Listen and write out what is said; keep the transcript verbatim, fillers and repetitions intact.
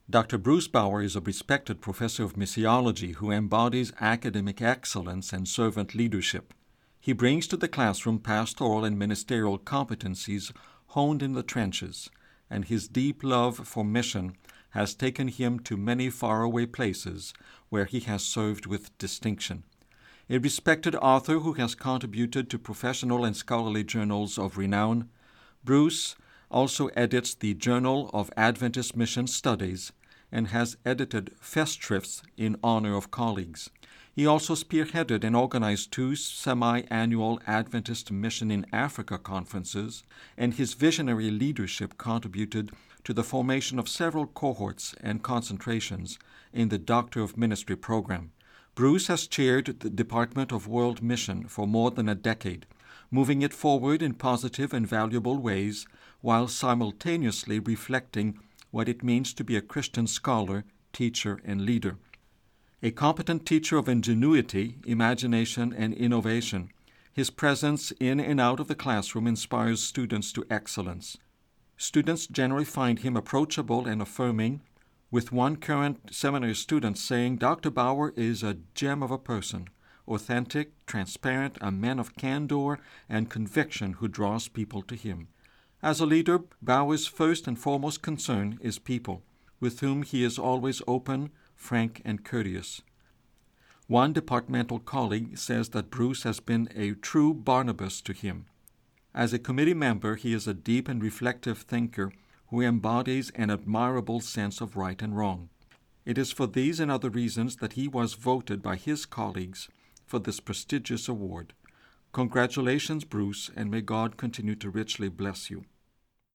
Doctor Bruce Bauer is a respected professor of missiology who embodies academic excellence and servant leadership. He brings to the classroom pastoral and ministerial competencies honed in the trenches, and his deep love for mission has taken him to many faraway places where he has served with distinction. A respected author who has contributed to professional and scholarly journals of renown, Bruce also edits the Journal of Adventist Mission Studies and has edited Festschrifts in honor of colleagues. He also spearheaded and organized two semi-annual Adventist Mission in Africa conferences, and his visionary leadership contributed to the formation of several cohorts and concentrations in the Doctor of Ministry program. Bruce has chaired the Department of World Mission for more than a decade, moving it forward in positive and valuable ways while simultaneously reflecting what it means to be a Christian scholar, teacher, and leader. A competent teacher of ingenuity, imagination, and innovation, his presence in and out of the classroom inspires students to excellence. Students generally find him approachable and affirming, with one current seminary student saying Doctor Bauer is a gem of a person, authentic, transparent, a man of candor and conviction who draws people to him. As a leader, Bauer's first and foremost concern is people, with whom he is always open, frank, and courteous. One departmental colleague says that Bruce has been a true Barnabas to him. As a committee member, he is a deep and reflective thinker who embodies an admirable sense of right and wrong. It is for these and other reasons that he was voted by his colleagues for this prestigious award. Congratulations, Bruce, and may God continue to richly bless you.